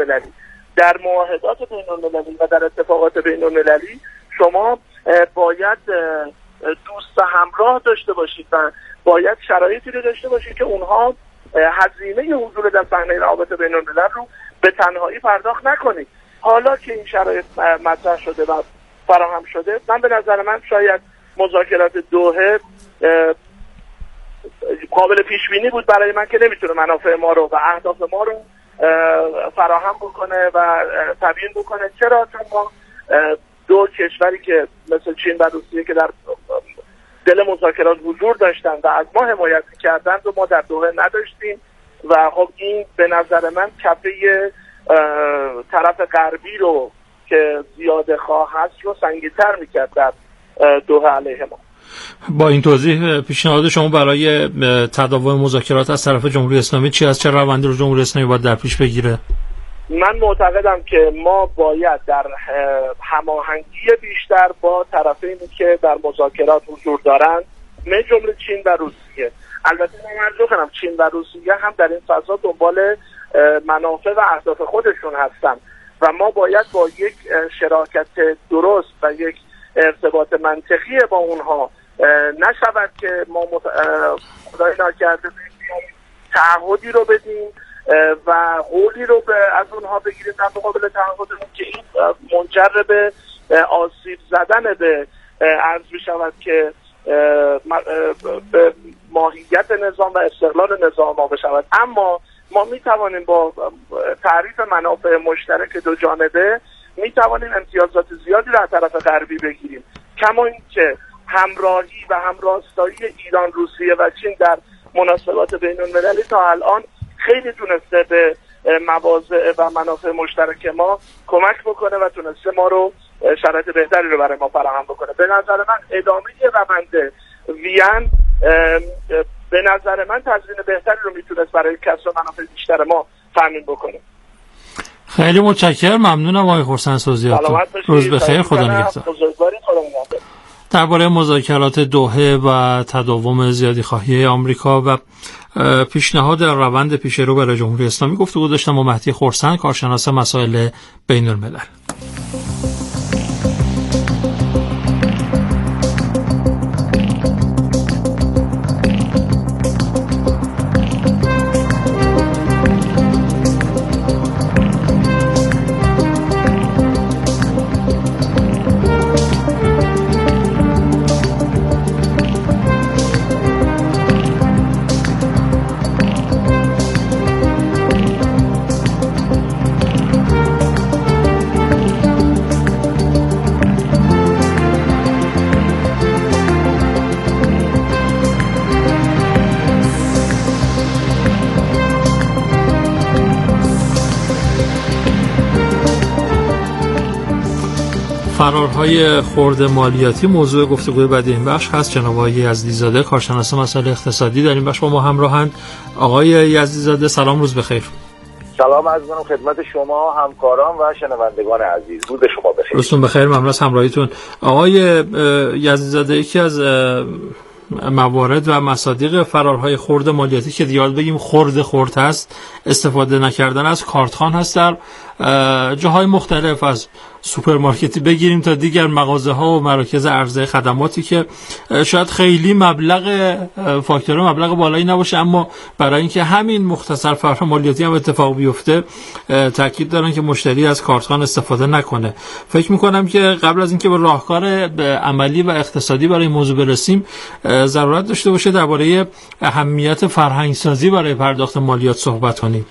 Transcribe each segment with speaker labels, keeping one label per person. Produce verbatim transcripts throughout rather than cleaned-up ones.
Speaker 1: المللی. در معاهدات بین المللی و در اتفاقات بین المللی شما باید دوست همراه داشته باشید و باید شرایطی رو داشته باشید که اونها هزینه حضور در صحنه روابط بین الملل رو به تنهایی پرداخت نکنید. حالا که این شرایط مطرح شده و فراهم شده، من به نظر من شاید مذاکرات دوحه قابل پیش بینی بود برای من که نمیتونه منافع ما رو و اهداف ما رو فراهم بکنه و تبیین بکنه. چرا؟ چون ما دو کشوری که مثل چین و روسیه که در دل مذاکرات حضور داشتن و از ما حمایت کردند و ما در دوحه نداشتیم و خب این به نظر من کفه طرف غربی رو که زیاده خواه هست رو سنگین‌تر میکرد در دوحه علیه ما.
Speaker 2: با این توضیح پیشنهاد شما برای تداوم مذاکرات از طرف جمهوری اسلامی چی است؟ چه روندی رو جمهوری اسلامی باید در پیش بگیره؟
Speaker 1: من معتقدم که ما باید در هماهنگی بیشتر با طرفینی که در مذاکرات حضور دارند، من جمله چین و روسیه. البته من عرض کنم چین و روسیه هم در این فضا دنبال منافع و اهداف خودشون هستن و ما باید با یک شراکت درست و یک ارتباط منطقی با اونها نشود که ما مت... خدای ناکرده تعهدی رو بدیم و قولی رو به از اونها بگیریم در مقابل تعهدمون که این منجر به آسیب زدن به عرض بشود که به ماهیت نظام و استقلال نظام ما بشود. اما ما می توانیم با تعریف منافع مشترک دو جانبه می توانیم امتیازات زیادی را از طرف غربی بگیریم، کما اینکه همراهی و همراستایی ایران، روسیه و چین در مناسبات بین المللی تا الان خیلی تونسته به مواضع و منافع مشترک ما کمک بکنه و تونسته ما رو شرایط بهتری رو برای ما فراهم بکنه. به نظر من ادامه روند وین به نظر من تضمین بهتری رو میتونست برای کسب منافع بیشتر ما تامین بکنه.
Speaker 2: خیلی متشکرم، ممنونم آقای خرسند سوزیاتون. روز بخیر، خدا نگهدار. درباره مذاکرات دوحه و تداوم زیادی خواهی آمریکا و پیشنهاد روند پیشرو برای جمهوری اسلامی گفتگو داشتم با مهدی خرسند، کارشناس مسائل بین الملل. فرارهای خرد مالیاتی موضوع گفتگوی بعدی این بخش هست. جناب آقای یزدی‌زاده، کارشناس مسائل اقتصادی، در این بخش با ما همراهند. آقای یزدی‌زاده سلام، روز بخیر.
Speaker 3: سلام عرض می‌کنم خدمت شما، همکاران و شنوندگان عزیز. روز شما بخیر.
Speaker 2: روزتون بخیر، ممنون از همراهیتون. آقای یزدی‌زاده، یکی از موارد و مصادیق فرارهای خرد مالیاتی که دیگه بگیم خرد خرد هست، استفاده نکردن از کارتخوان هست در جاهای مختلف، از سوپرمارکتی بگیریم تا دیگر مغازه ها و مراکز عرضه خدماتی که شاید خیلی مبلغ فاکتور مبلغ بالایی نباشه، اما برای اینکه همین مختصر فرار مالیاتی هم اتفاق بیفته تاکید دارن که مشتری از کارتخوان استفاده نکنه. فکر میکنم که قبل از اینکه به راهکار عملی و اقتصادی برای موضوع برسیم ضرورت داشته باشه درباره اهمیت فرهنگ سازی برای پرداخت مالیات صحبت کنیم.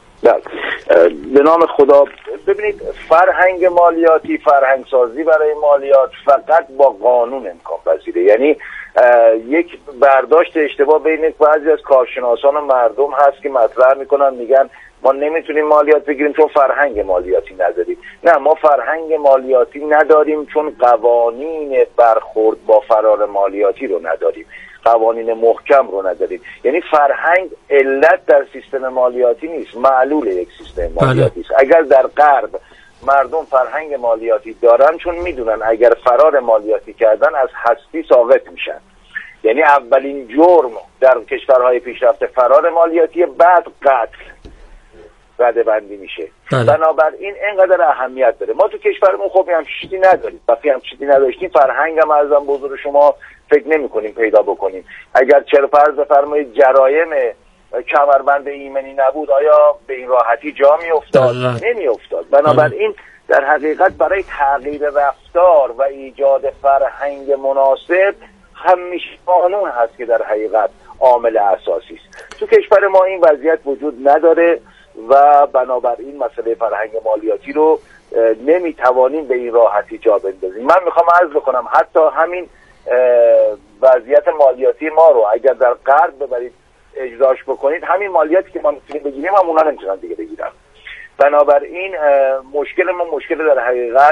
Speaker 3: به نام خدا، ببینید فرهنگ مالیاتی، فرهنگ سازی برای مالیات فقط با قانون امکان پذیره. یعنی یک برداشت اشتباه بین بعضی از کارشناسان و مردم هست که مطرح میکنن، میگن ما نمیتونیم مالیات بگیریم چون فرهنگ مالیاتی نداریم. نه، ما فرهنگ مالیاتی نداریم چون قوانین برخورد با فرار مالیاتی رو نداریم، قوانین محکم رو نداریم. یعنی فرهنگ علت در سیستم مالیاتی نیست، معلول یک سیستم مالیاتی است. اگر در غرب مردم فرهنگ مالیاتی دارن چون میدونن اگر فرار مالیاتی کردن از هستی ساقط میشن. یعنی اولین جرم در کشورهای پیشرفته فرار مالیاتی، بعد قتل. رده بندی میشه.
Speaker 2: بله.
Speaker 3: بنابراین اینقدر اهمیت داره. ما تو کشورمون خب هم چیزی نداریم. وقتی هم چیزی نداشتیم فرهنگ هم ازم بزرگ شما فکر نمی کنیم پیدا بکنیم. اگر چرا فرض بفرمایید جرایم کمربند ایمنی نبود آیا به این راحتی جا می افتاد؟ نمی افتاد. بنابراین در حقیقت برای تغییر رفتار و ایجاد فرهنگ مناسب همیشه قانون هست که در حقیقت عامل اساسی است. تو کشور ما این وضعیت وجود نداره و بنابراین مسئله فرهنگ مالیاتی رو نمیتوانیم به این راحتی جا بندازیم. من میخوام عرض بکنم حتی همین وضعیت مالیاتی ما رو اگر در غرب ببرید اجراش بکنید همین مالیاتی که ما میتونیم بگیریم هم اونا نمیتونن دیگه بگیرن. بنابراین مشکل ما مشکل در حقیقت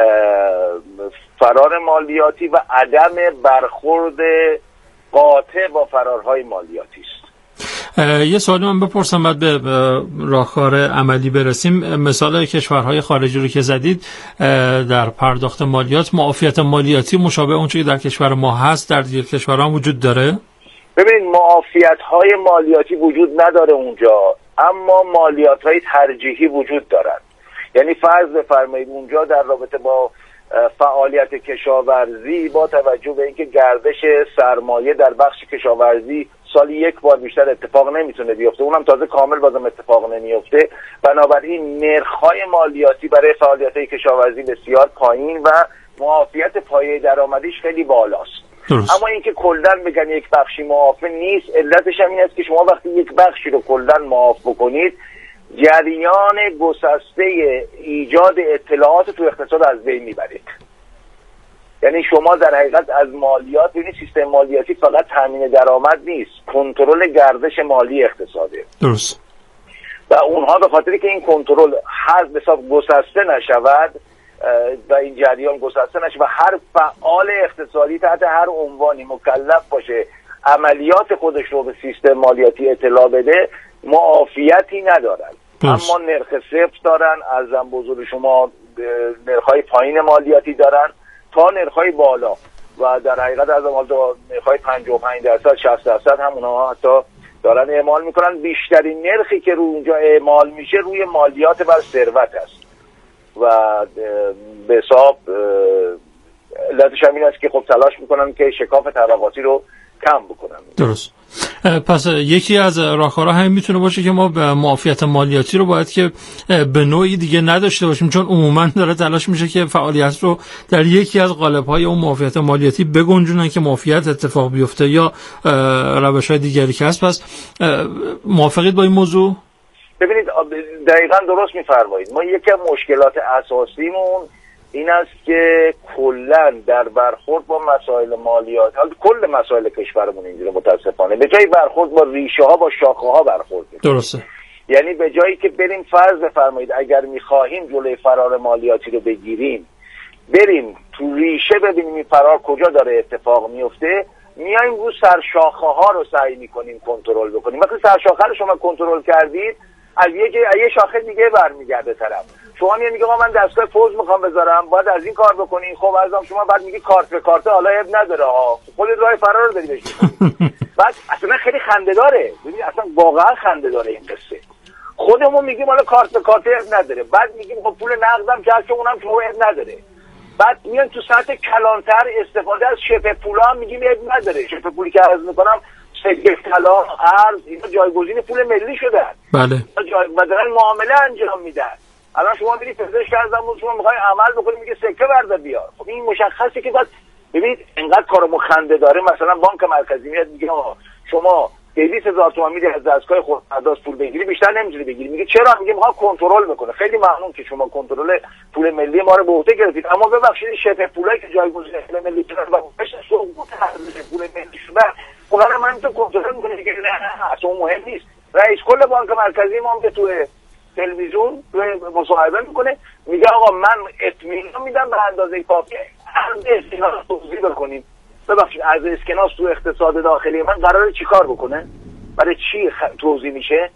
Speaker 3: فرار مالیاتی و عدم برخورد قاطع با فرارهای مالیاتی است.
Speaker 2: یه سوالی من بپرسم بعد به راهکار عملی برسیم. مثال کشورهای خارجی رو که زدید در پرداخت مالیات، معافیت مالیاتی مشابه اونچه که در کشور ما هست در دیگر کشورها هم وجود داره؟
Speaker 3: ببینید معافیت‌های مالیاتی وجود نداره اونجا، اما مالیات‌های ترجیحی وجود دارد. یعنی فرض بفرمایید اونجا در رابطه با فعالیت کشاورزی با توجه به اینکه گردش سرمایه در بخش کشاورزی سالی یک بار بیشتر اتفاق نمیتونه بیفته، اونم تازه کامل بازم اتفاق نمیفته، بنابراین نرخ‌های مالیاتی برای فعالیت‌های کشاورزی بسیار پایین و معافیت پایه درآمدیش خیلی بالاست. درست. اما اینکه کلاً بگن یک بخشی معاف نیست، علتش هم این است که شما وقتی یک بخشی رو کلاً معاف بکنید جریان گسسته ایجاد اطلاعات تو اقتصاد از بین میبرید. یعنی شما در حقیقت از مالیات ببینید سیستم مالیاتی فقط تامین درآمد نیست، کنترل گردش مالی اقتصاده.
Speaker 2: درست.
Speaker 3: و اونها به خاطری که این کنترل هر حساب گسسته نشود و این جریان گسسته نشه و هر فعال اقتصادی تحت هر عنوانی مکلف باشه عملیات خودش رو به سیستم مالیاتی اطلاع بده، معافیتی ندارن.
Speaker 2: درست.
Speaker 3: اما نرخ صفر دارن، ارزم بزرگ شما نرخ‌های پایین مالیاتی دارن تا نرخ‌های بالا و در حقیقت از اول تا نرخ‌های پنجاه و پنج درصد شصت درصد هم اونها حتی دارن اعمال میکنن. بیشترین نرخی که رو اونجا اعمال میشه روی مالیات بر ثروت است و به حساب علتش هم این است که خب تلاش میکنن که شکاف طبقاتی رو کم بکنن.
Speaker 2: درست. پس یکی از راهکارها همین میتونه باشه که ما به معافیت مالیاتی رو باید که به نوعی دیگه نداشته باشیم، چون عموما داره تلاش میشه که فعالیت رو در یکی از قالب‌های اون معافیت مالیاتی بگنجونن که معافیت اتفاق بیفته یا روش‌های دیگری که هست. پس موافقید با این موضوع؟
Speaker 3: ببینید دقیقاً درست میفرمایید. ما یکی از مشکلات اساسیمون این است که کلا در برخورد با مسائل مالیات، کل مسائل کشورمون اینجوری متاسفانه به جای برخورد با ریشه ها با شاخه ها برخورد می‌کنیم.
Speaker 2: درسته.
Speaker 3: یعنی به جایی که بریم فرض بفرمایید اگر می‌خواهیم جلوی فرار مالیاتی رو بگیریم، بریم تو ریشه ببینیم این فرار کجا داره اتفاق میفته، میایم رو سرشاخه ها رو سعی می‌کنیم کنترل بکنیم. وقتی سرشاخه رو شما کنترل کردید، از یه یه شاخه دیگه برمیگرده طرف. شما میگه آقا من دستگاه پوز میخوام بذارم، باید از این کار بکنین. خب ازم شما بعد میگی کارت به کارت، حالا اب نداره ها، خودت راه فرار رو داری بهش. بعد اصلا خیلی خنده داره. ببین اصلا واقعا خنده داره این قصه. خودمون میگیم حالا کارت به کارت اب نداره، بعد میگیم خب پول نقدم که هست اونم شما اب نداره. بعد میان تو سطح کلانتر استفاده از شبه پولا هم میگیم اب نداره. شبه پولی که عرض میکنم سکه طلا، ارز، اینا جایگزین پول ملی شدن.
Speaker 2: بله.
Speaker 3: و دارن معامله انجام میدن. الان شما میرید پزشک کردم بود شما میخوای عمل بکنید میگه سکه بردار بیار. خب این مشخصه که بعد ببینید انقدر کارو خنده داره. مثلا بانک مرکزی میاد میگه شما دویست هزار تومان میدی از دستگاه خودپرداز پول بگیری، بیشتر نمیتونی بگیری. میگه چرا؟ میگه میخوام کنترل بکنه. خیلی ممنون که شما کنترل پول ملی ما رو به عهده گرفتید، اما ببخشید شبه پولایی که جایگزین پول ملی شدن و بهش سقوط ارزش پول ملی شدن، اونا رو من تو کنترل میکنه. دیگه نه اصلا مهم نیست. رئیس کل بانک مرکزی ما هم تو تلویزیون تو مصاحبه میکنه میگه آقا من اطمینان میدم به اندازه کافی ارز اسکناس توضیح بکنیم. ببخشید ارز اسکناس تو اقتصاد داخلی من قراره چیکار بکنه؟ برای چی خ... توضیح میشه؟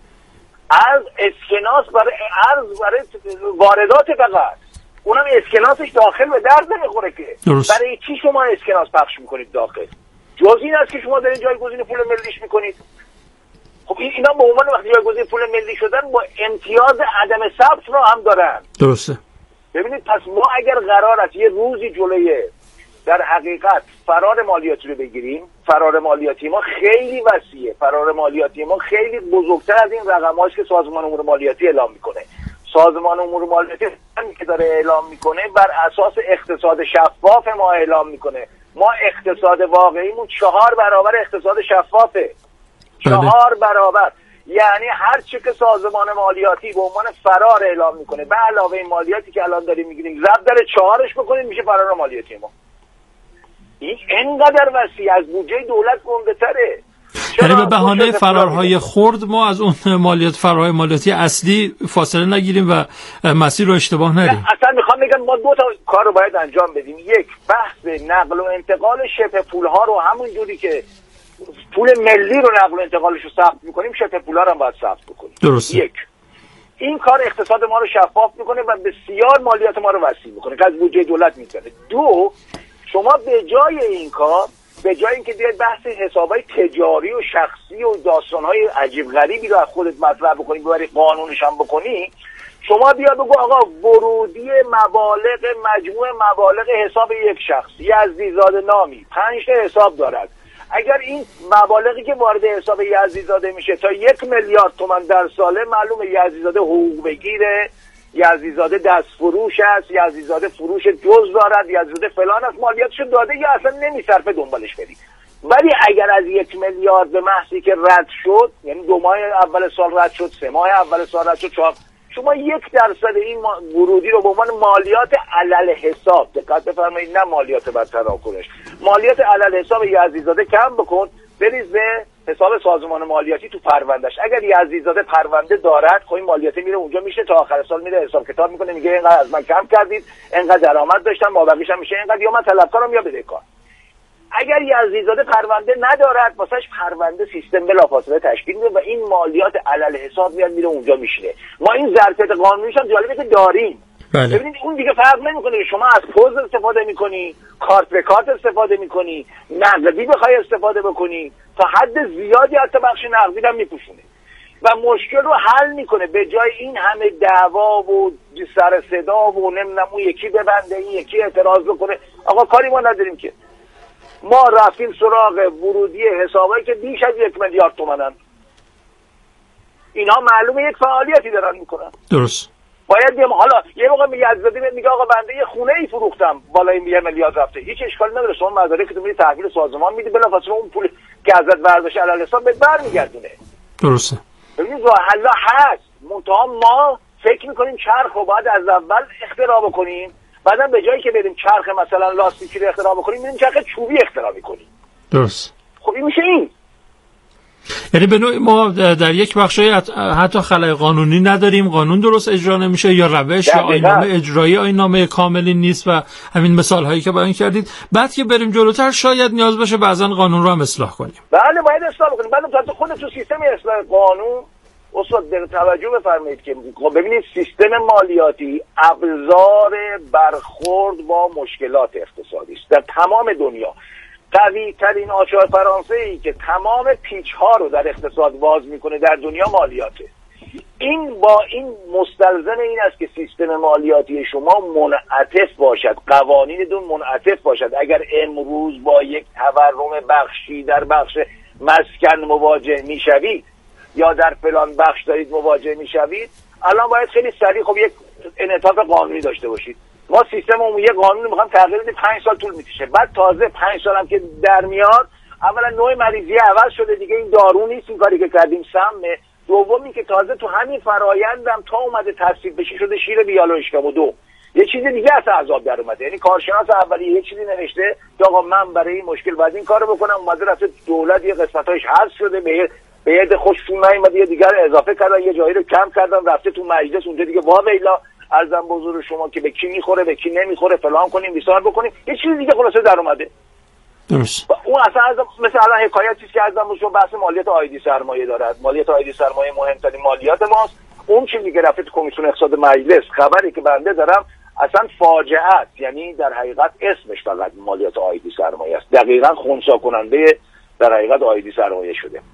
Speaker 3: ارز اسکناس برای ارز برای واردات فقط، اونم اسکناسش داخل به درد نمیخوره که.
Speaker 2: درست.
Speaker 3: برای چی شما اسکناس پخش میکنید داخل؟ جز این است که شما دارین جایگزین پول ملیش میکنید. خب اینا به عنوان وقتی جایگزین پول ملی شدن با امتیاز عدم ثبت رو هم دارن.
Speaker 2: درسته.
Speaker 3: ببینید پس ما اگر قرار است یه روزی جلوی در حقیقت فرار مالیاتی رو بگیریم، فرار مالیاتی ما خیلی وسیعه، فرار مالیاتی ما خیلی بزرگتر از این رقم‌هاست که سازمان امور مالیاتی اعلام میکنه. سازمان امور مالیاتی که داره اعلام میکنه بر اساس اقتصاد شفاف ما اعلام میکنه. ما اقتصاد واقعیمون چهار برابر اقتصاد شفافه. چهار برابر. یعنی هر چی که سازمان مالیاتی به عنوان فرار اعلام میکنه به علاوه این مالیاتی که الان داریم میگیریم ضرب در چهارش بکنیم میشه فرار مالیاتی ما. این انقدر وسیع از بودجه دولت گنده تره.
Speaker 2: یعنی به بهانه فرارهای خرد ما از اون مالیات فرارهای مالیاتی اصلی فاصله نگیریم و مسیر رو اشتباه نریم.
Speaker 3: اصلا میخوام بگم ما دو تا کار رو باید انجام بدیم. یک، بحث نقل و انتقال شبه پولها رو همون جوری که پول ملی رو نقل و انتقالش رو ثبت میکنیم شبه پولها رو هم باید ثبت بکنیم.
Speaker 2: درسته.
Speaker 3: یک، این کار اقتصاد ما رو شفاف میکنه و بسیار مالیات ما رو وسیع میکنه که از بودجه دولت میکنه. دو، شما به جای این کار، به جای اینکه بیاید بحث حسابای تجاری و شخصی و داستانهای عجیب غریبی رو از خودت مطرح بکنی ببری قانونش هم بکنی، شما بیا بگو آقا ورودی مبالغ مجموع مبالغ حساب یک شخص یزدیزاده نامی پنج تا حساب دارد. اگر این مبالغی که وارد حساب یزدیزاده میشه تا یک میلیارد تومان در ساله، معلومه یزدیزاده حقوق بگیره، یزدیزاده دست فروش است، یزدیزاده فروش جز دارد، یزدیزاده فلان است، مالیاتشو داده یا اصلا نمیصرفه دنبالش بری. ولی اگر از یک میلیارد به محضی که رد شد، یعنی دو ماه اول سال رد شد، سه ماه اول سال رد شد، چهار، شما یک درصد این ورودی رو به عنوان مالیات علل حساب، دقت بفرمایید، نه مالیات بر تراکنش، مالیات علل حساب یزدیزاده کم بکن، بریز به حساب سازمان مالیاتی تو پروندهش. اگر یزدیزاده پرونده دارد، خب این مالیات میره اونجا میشه تا آخر سال میره حساب کتاب میکنه، میگه اینقدر از من کم کردید، اینقدر درآمد داشتم، مابقیش هم میشه اینقدر، یا من طلبکارم یا بدهکار. اگر یزدیزاده پرونده ندارد، واسش پرونده سیستم بلافاصله تشکیل میده و این مالیات علل حساب میاد میره اونجا میشینه. ما این ظرفیت قانونیش هم جالبه که داریم.
Speaker 2: بله.
Speaker 3: ببینید اون دیگه فرق نمیکنه شما از پوز استفاده میکنی، کارت به کارت استفاده میکنی، نقدی بخوای استفاده بکنی، تا حد زیادی حتی بخش نقدی هم میپوشونه و مشکل رو حل میکنه. به جای این همه دعوا و سر صدا و نمیدونم اون یکی ببنده این یکی اعتراض بکنه، آقا کاری ما نداریم که. ما رفتیم سراغ ورودی حسابایی که بیش از یک میلیارد تومنن. اینا معلومه یک فعالیتی دارن میکنن.
Speaker 2: درست.
Speaker 3: باید بیم حالا یه موقع میگه عزیزادی میگه آقا بنده یه خونه ای فروختم بالای یه میلیارد رفته، هیچ اشکالی نداره، شما مدارکی که تو میری تحویل سازمان میدی، بلافاصله اون پول که ازت برداشت علل حساب بهت برمیگردونه.
Speaker 2: درسته.
Speaker 3: ببینید راه حل هست، منتها ما فکر میکنیم چرخ رو باید از اول اختراع بکنیم، بعدم به جایی که بریم چرخ مثلا لاستیکی رو اختراع بکنیم میریم چرخ چوبی اختراع میکنیم.
Speaker 2: درست.
Speaker 3: خب این میشه این.
Speaker 2: یعنی به نوعی ما در یک بخشی حتی خلای قانونی نداریم، قانون درست اجرا نمیشه یا روش یا آیین‌نامه اجرایی آیین‌نامه کاملی نیست و همین مثال هایی که بیان کردید. بعد که بریم جلوتر شاید نیاز باشه بعضا قانون رو هم اصلاح کنیم.
Speaker 3: بله باید اصلاح کنیم. بعدم تا خود تو سیستم اصلاح قانون استاد در توجه بفرمایید که ببینید سیستم مالیاتی ابزار برخورد با مشکلات اقتصادی است در تمام دنیا. قوی ترین آچار فرانسه ای که تمام پیچ ها رو در اقتصاد باز میکنه در دنیا مالیاته. این با این مستلزم این است که سیستم مالیاتی شما منعطف باشد، قوانین دون منعطف باشد. اگر امروز با یک تورم بخشی در بخش مسکن مواجه میشوید یا در فلان بخش دارید مواجه میشوید، الان باید خیلی سریع خب یک انعطاف قانونی داشته باشید. ما سیستم عمومی قانون میخوام تغییر بدیم، پنج سال طول میکشه. بعد تازه پنج سال هم که در میاد، اولا نوع مریضی عوض شده دیگه، این دارو نیست این کاری که کردیم سمه. دومی که تازه تو همین فرایندم تا اومده تصویب بشه شده شیر بیالویشکا. و دو یه چیز دیگه از عذاب در اومده، یعنی کارشناس اولی یه چیزی نوشته که آقا من برای این مشکل باید این کارو بکنم، اومده رفته دولت یه قسمتاش حذف شده، به به یه خوششون نیومده یه دیگر اضافه کردن، یه جایی رو کم کردن، رفته تو مجلس اونجا دیگه وا ویلا ارزم بزرگ شما که به کی میخوره به کی نمیخوره فلان کنیم بیسار بکنیم، یه چیز دیگه خلاصه در اومده.
Speaker 2: درست.
Speaker 3: اون اصلا از مثلا حکایتی که ازم رو بحث مالیات عایدی سرمایه دارد. مالیات عایدی سرمایه مهمترین مالیات ماست. اون چیزی که رفته تو کمیسیون اقتصاد مجلس، خبری که بنده دارم اصلا فاجعه است، یعنی در حقیقت اسمش فقط مالیات عایدی سرمایه است، دقیقاً خنثی کننده در حقیقت عایدی سرمایه شده.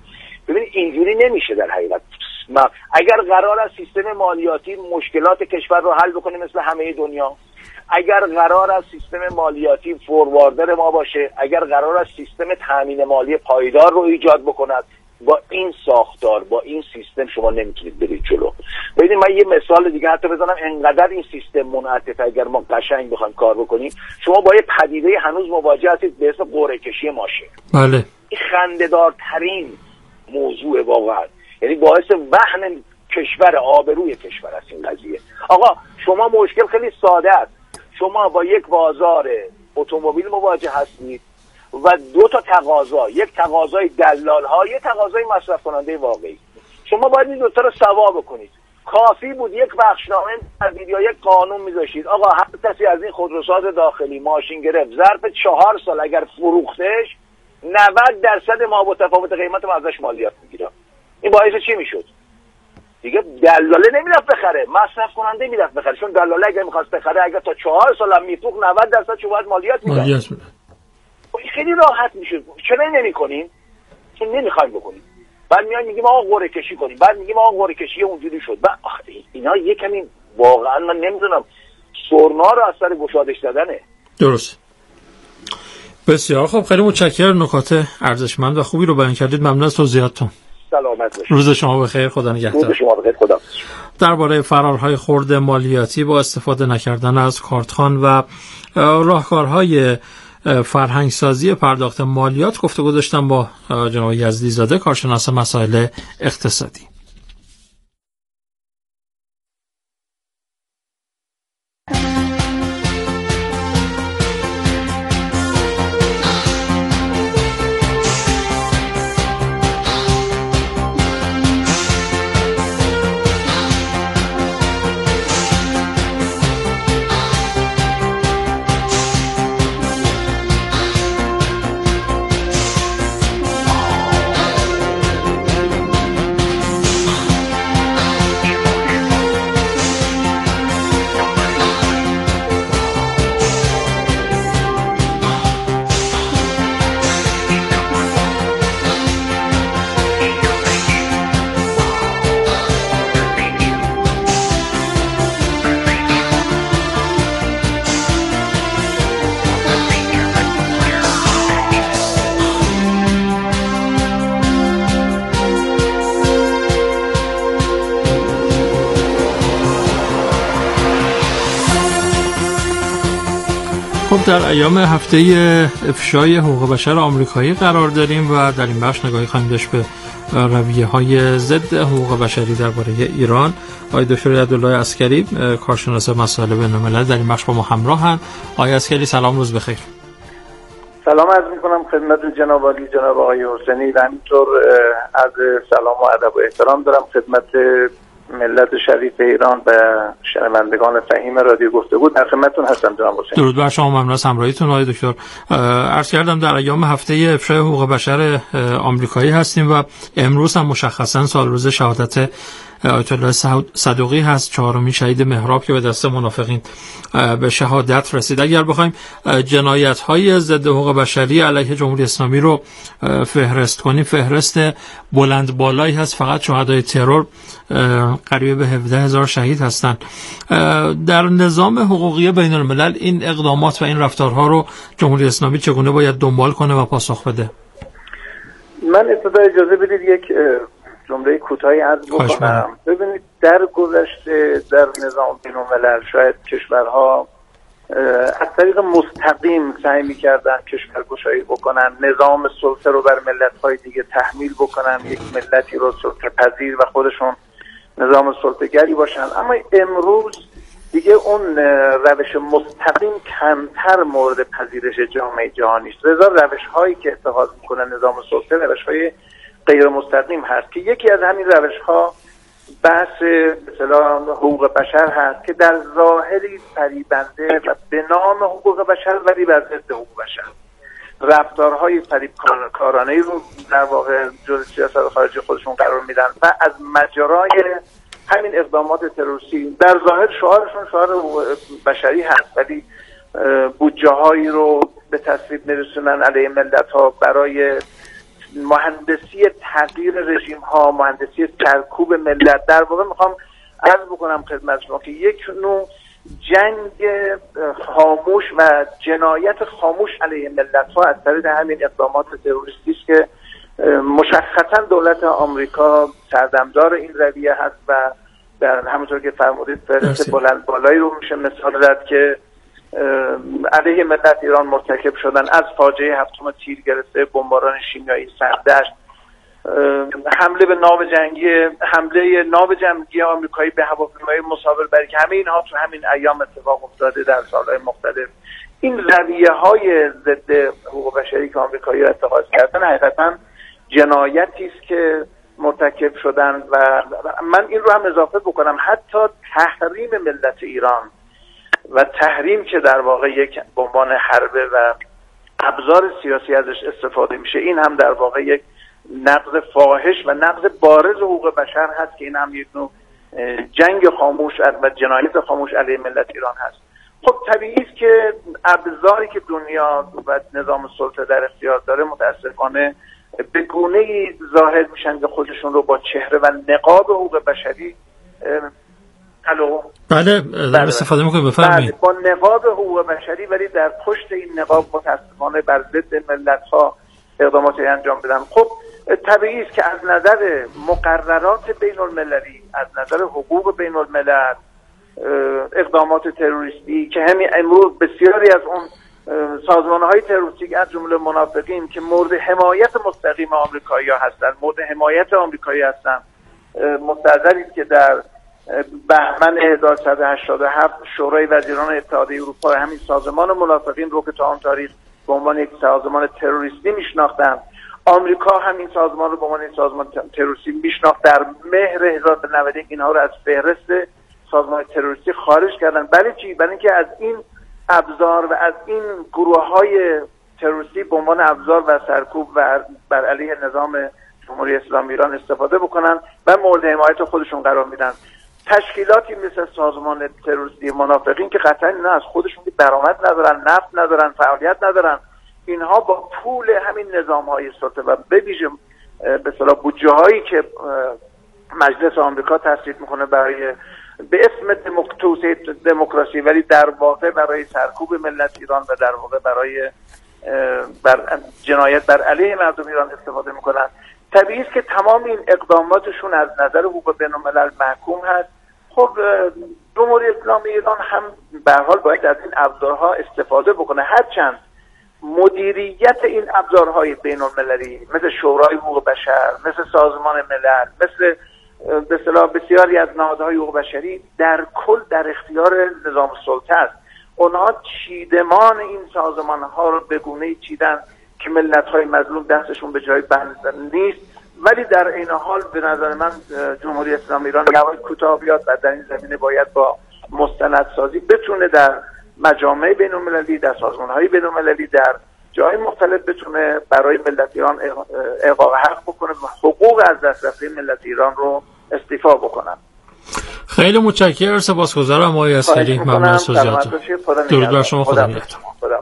Speaker 3: ببینید اینجوری نمیشه در حقیقت. اگر قرار است سیستم مالیاتی مشکلات کشور رو حل بکنه مثل همه دنیا، اگر قرار است سیستم مالیاتی فورواردر ما باشه، اگر قرار است سیستم تامین مالی پایدار رو ایجاد بکند، با این ساختار، با این سیستم شما نمیتونید برید جلو. ببینید من یه مثال دیگه حتی بزنم، انقدر این سیستم منعطف اگر ما قشنگ بخوایم کار بکنیم، شما با یه پدیده هنوز مواجه هستید به اسم قرعه کشی ماشین.
Speaker 2: بله.
Speaker 3: این خنده‌دارترین موضوع واقعا، یعنی باعث وهن کشور، آبروی کشور است این قضیه. آقا شما مشکل خیلی ساده است، شما با یک بازار اتومبیل مواجه هستید و دو تا تقاضا، یک تقاضای دلال ها، یک تقاضای مصرف کننده واقعی. شما باید این دو تا رو سوا بکنید. کافی بود یک بخشنامه می‌ذاشتید یا یک قانون می‌ذاشتید آقا هر کسی از این خودروساز داخلی ماشین گرفت ظرف چهار سال اگر فروختش نود درصد ما متفاوت قیمت ما ازش مالیات می‌گیرم. این باعث چی میشد؟ دیگه دلاله نمیرفت بخره، مصرف کننده میرفت بخره، چون دلاله اگه می‌خواست بخره اگر تا چهار سال هم میفروخت نود درصد شو باید مالیات میداد.
Speaker 2: مالیات میداد.
Speaker 3: خیلی راحت میشه. چرا نمی‌کنیم؟ چون نمی‌خوایم بکنیم. بعد میان میگیم آقا قرعه کشی کنیم، بعد میگیم آقا قرعه کشی اونجوری شد. بعد اینا یه کمی واقعا من نمیدونم سرنا رو از سر گشادش دادنه.
Speaker 2: درست. بسیار خب، خیلی متشکرم، نکات ارزشمند و خوبی رو بیان کردید. ممنون از توضیحاتتون.
Speaker 3: سلامت باشید.
Speaker 2: روز شما بخیر، خدا نگهدار.
Speaker 3: روز شما بخیر، خدا.
Speaker 2: درباره فرارهای خرد مالیاتی با استفاده نکردن از کارتخوان و راهکارهای فرهنگسازی پرداخت مالیات گفتگو داشتم با جناب یزدی زاده، کارشناس مسائل اقتصادی. خب در ایام هفته افشای حقوق بشر آمریکایی قرار داریم و در این بخش نگاهی خواهیم داشت به رویه‌های ضد حقوق بشری درباره ایران. آقای دکتر عبدالله عسکری، کارشناس مسائل بین‌الملل، در این بخش با ما همراهند. آقای عسکری سلام، روز بخیر.
Speaker 4: سلام عرض می‌کنم خدمت جناب عالی جناب آقای حسینی و همینطور از سلام و ادب و احترام دارم خدمت ملت شریف ایران و شنوندگان فهیم رادیو گفتگو. در خدمتتون هستم جناب حسینی.
Speaker 2: درود بر شما، ممنون از همراهیتون آقای دکتر. عرض کردم در ایام هفته افشای حقوق بشر آمریکایی هستیم و امروز هم مشخصا سال روز شهادت آیت الله صدوقی هست، چهارمین شهید محراب که به دست منافقین به شهادت رسید. اگر بخوایم جنایت‌های ضد حقوق بشری علیه جمهوری اسلامی رو فهرست کنیم، فهرست بلند بالایی هست. فقط شهدای ترور قریب به هفده هزار شهید هستند. در نظام حقوقی بین الملل این اقدامات و این رفتارها رو جمهوری اسلامی چگونه باید دنبال کنه و پاسخ بده؟
Speaker 4: من ابتدا اجازه بدید یک جمله کوتاهی عرض بکنم. ببینید در گذشته در نظام بین الملل شاید کشورها از طریق مستقیم سعی می‌کردن کشورگشایی بکنن، نظام سلطه رو بر ملت‌های دیگه تحمیل بکنن، یک ملتی رو سلطه پذیر و خودشون نظام سلطه‌گری باشن. اما امروز دیگه اون روش مستقیم کمتر مورد پذیرش جامعه جهانی است. لذا روش‌هایی که اتخاذ می‌کنه نظام سلطه روش‌های غیر مستقیم هست که یکی از همین روش‌ها بحث مثلا حقوق بشر هست که در ظاهری فریبنده و به نام حقوق بشر ولی بر ضد حقوق بشر رفتارهای فریبکارانه‌ای رو در واقع جزء سیاست خارجی خودشون قرار میدن و از مجرای همین اقدامات تروریستی در ظاهر شعارشون شعار بشری هست ولی بودجه هایی رو به تصویب میرسونن علیه ملت ها برای مهندسی تغییر رژیم ها، مهندسی سرکوب ملت. در واقع میخوام عرض بکنم خدمت شما که یک نوع جنگ خاموش و جنایت خاموش علیه ملت ها از طریق همین اقدامات تروریستی است که مشخصا دولت آمریکا سردمدار این رویه هست و در همونطور که فرمودید فهرست بلند بالایی رو میشه مثال زد که علیه ملت ایران مرتکب شدن، از فاجعه هفتم تیر گرفته، بمباران شیمیایی سردشت، حمله به ناو جنگی حمله ناو جنگی آمریکایی به هواپیمای مسافر بری که همه اینها تو همین ایام اتفاق افتاده در سالهای مختلف. این رویه‌های ضد حقوق بشری که آمریکایی‌ها اتخاذ کردن حقیقتاً جنایتی است که مرتکب شدن و من این رو هم اضافه بکنم حتی تحریم ملت ایران و تحریم که در واقع یک به عنوان حربه و ابزار سیاسی ازش استفاده میشه، این هم در واقع یک نقض فاحش و نقض بارز حقوق بشر هست که این هم یک نوع جنگ خاموش و جنایت خاموش علیه ملت ایران هست. خب طبیعی است که ابزاری که دنیا و نظام سلطه در اختیار داره متاسفانه به گونه‌ای ظاهر میشن که خودشون رو با چهره و نقاب حقوق بشری الو
Speaker 2: بله استفاده میکنه. بفرمایید.
Speaker 4: با نقاب حقوق بشری ولی در پشت این نقاب متاسفانه بر ضد ملت‌ها اقداماتی انجام بدن. خب طبیعی است که از نظر مقررات بین المللی، از نظر حقوق بین الملل، اقدامات تروریستی که همین امروز بسیاری از اون سازمان‌های تروریستی از جمله منافقین که مورد حمایت مستقیم آمریکایی‌ها هستند، مورد حمایت آمریکایی هستند، مستحضری که در بهمن هزار و سیصد و هشتاد و هفت شورای وزیران اتحادیه اروپا همین سازمان منافقین رو که تا آن تاریخ به عنوان یک سازمان تروریستی میشناختند، آمریکا هم این سازمان رو به عنوان یک سازمان تروریستی میشناخت. در مهر هزار و نهصد و نود و یک اینها رو از فهرست سازمان تروریستی خارج کردن. برای چی؟ برای اینکه از این ابزار و از این گروه‌های تروریستی به عنوان ابزار و سرکوب و بر علیه نظام جمهوری اسلامی ایران استفاده بکنن و مورد حمایت خودشون قرار میدن. تشکیلاتی مثل سازمان تروریستی منافقین که قطعا اینا از خودشون درآمد ندارن، نفت ندارن، فعالیت ندارن، اینها با پول همین نظام‌های سلطه و به ویژه به اصطلاح بودجه‌هایی که مجلس آمریکا تصویب میکنه برای به اسم توسعه دموکراسی ولی در واقع برای سرکوب ملت ایران و در واقع برای بر جنایت بر علیه مردم ایران استفاده میکنن. طبیعی است که تمام این اقداماتشون از نظر حقوق بین‌الملل محکوم هست. خب جمهوری اسلامی ایران هم به هر حال باید از این ابزارها استفاده بکنه، هرچند مدیریت این ابزارهای بین‌المللی مثل شورای حقوق بشر، مثل سازمان ملل، مثل به اصطلاح بسیاری از نهادهای حقوق بشری در کل در اختیار نظام سلطه است. اونها چیدمان این سازمان‌ها رو به گونه‌ای چیدن که ملت‌های مظلوم دستشون به جای بند نیست، ولی در این حال به نظر من جمهوری اسلامی ایران نباید کوتاه بیاد و در این زمینه باید با مستندسازی بتونه در مجامع بین‌المللی، در سازمان‌های بین‌المللی، در جای مختلف بتونه برای ملت ایران احقاق حق بکنه و حقوق از دست رفته ملت ایران رو استیفا بکنن.
Speaker 2: خیلی متشکرم، سپاسگزارم آقای عسکری. ممنون از توضیحاتتون. درود بر شما. خدا نگهدار.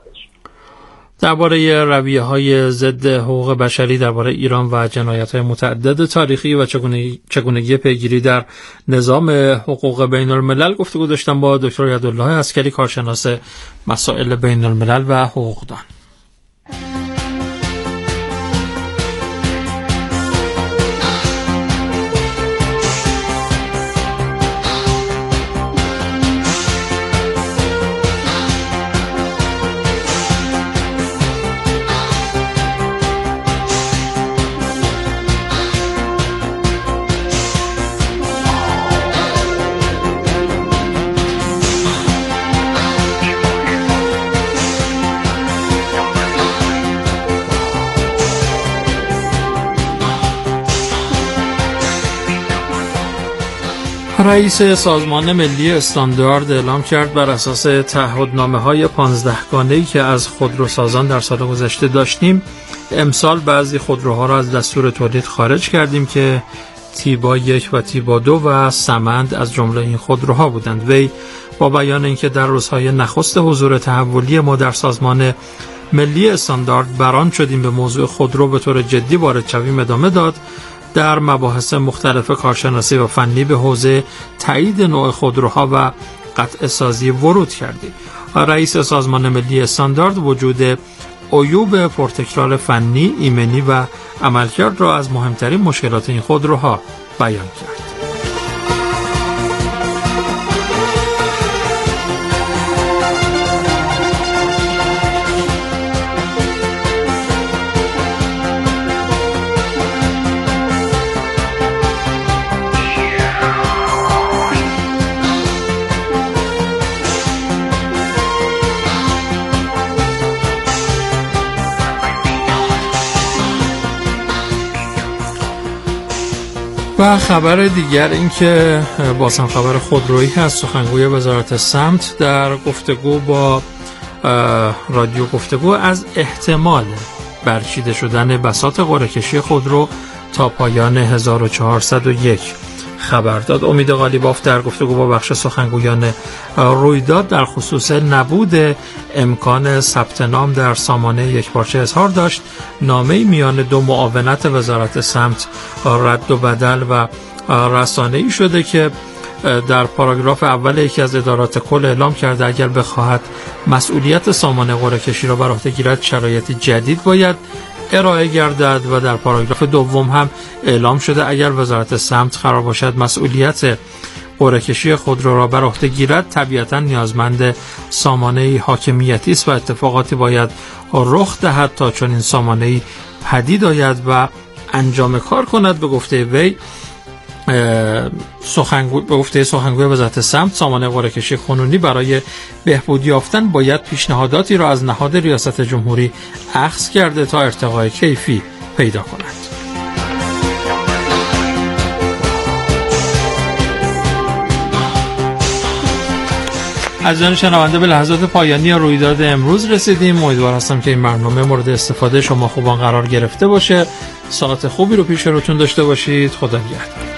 Speaker 2: درباره رویه‌های ضد حقوق بشری درباره ایران و جنایت‌های متعدد تاریخی و چگونگی پیگیری در نظام حقوق بین‌الملل گفتگو داشتم با دکتر یدالله عسکری، کارشناس مسائل بین‌الملل و حقوقدان. رئیس سازمان ملی استاندارد اعلام کرد بر اساس تعهدنامه‌های پانزدهگانه‌ای که از خودروسازان در سال گذشته داشتیم، امسال بعضی خودروها را از دستور تولید خارج کردیم که تیبا یک و تیبا دو و سمند از جمله این خودروها بودند. وی با بیان اینکه در روزهای نخست حضور تحولی ما در سازمان ملی استاندارد بران شدیم به موضوع خودرو به طور جدی وارد شویم ادامه داد. در مباحث مختلف کارشناسی و فنی به حوزه تایید نوع خودروها و قطع سازی ورود کردیم. رئیس سازمان ملی استاندارد وجود عیوب پرتکرار فنی، ایمنی و عملکرد را از مهمترین مشکلات این خودروها بیان کرد. و خبر دیگر این که باز هم خبر خودرویی هست. سخنگوی وزارت سمت در گفتگو با رادیو گفتگو از احتمال برچیده شدن بساط قرعه‌کشی خودرو تا پایان هزار و چهارصد و یک خبر داد. امید قالیباف در گفتگو با بخش سخنگویان رویداد در خصوص نبود امکان ثبت نام در سامانه یکپارچه اظهار داشت نامه‌ای میان دو معاونت وزارت سمت رد و بدل و رسانه‌ای شده که در پاراگراف اول یکی از ادارات کل اعلام کرده اگر بخواهد مسئولیت سامانه قرعه‌کشی را بر عهده گیرد شرایط جدید باید ارائه گردد و در پاراگراف دوم هم اعلام شده اگر وزارت سمت قرار باشد مسئولیت قرعه‌کشی خودرو را بر عهده گیرد طبیعتا نیازمند سامانه حاکمیتی است و اتفاقاتی باید رخ دهد تا چون این سامانه پدید آید و انجام کار کند. به گفته وی سخنگوی به گفته سخنگوی وزارت سمت سامانه قرعه‌کشی کنونی برای بهبود یافتن باید پیشنهاداتی را از نهاد ریاست جمهوری اخذ کرده تا ارتقای کیفی پیدا کند. از جان شنونده به لحظات پایانی رویداد امروز رسیدیم. امیدوار هستم که این برنامه مورد استفاده شما خوبان قرار گرفته باشه. ساعت خوبی رو پیش روتون داشته باشید. خدا نگهدار.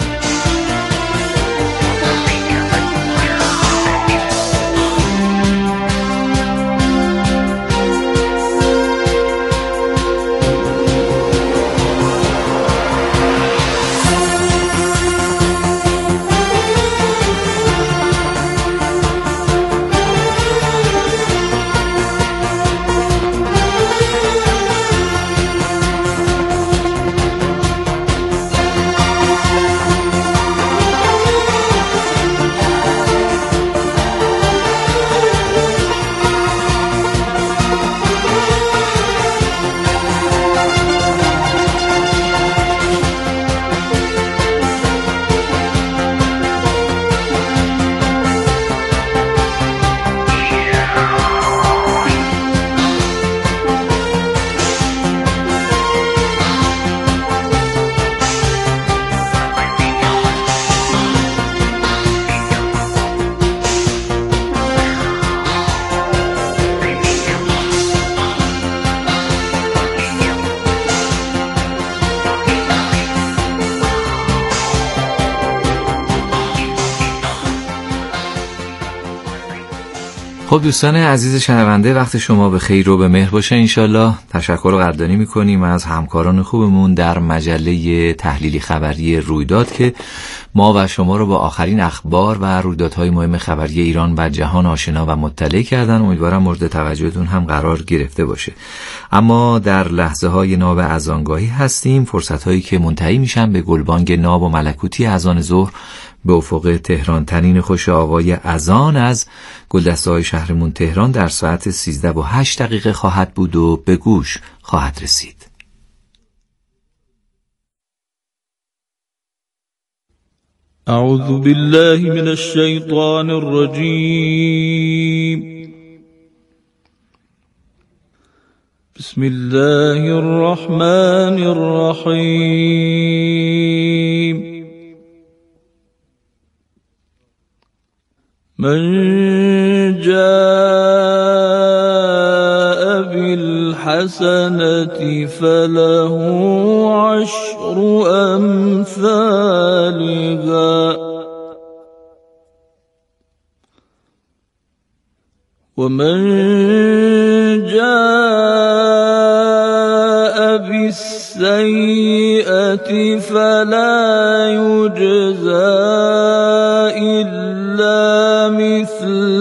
Speaker 5: خب دوستان عزیز شنونده، وقت شما به خیر و به مهر باشه انشالله. تشکر و قدردانی میکنیم از همکاران خوبمون در مجله تحلیلی خبری رویداد که ما و شما رو با آخرین اخبار و رویدادهای مهم خبری ایران و جهان آشنا و مطلع کردن. امیدوارم مورد توجهتون هم قرار گرفته باشه. اما در لحظه های ناب اذانگاهی هستیم، فرصت هایی که منتهی میشن به گلبانگ ناب و ملکوتی اذان ظهر به افق تهران. تنین خوش آوای اذان از گلدسته های شهرمون تهران در ساعت سیزده و هشت دقیقه خواهد بود و به گوش خواهد رسید.
Speaker 6: اعوذ بالله من الشیطان الرجیم. بسم الله الرحمن الرحیم. من جاء بالحسنة فله عشر أمثالها ومن جاء السيئة فلا يجزى إلا مثلها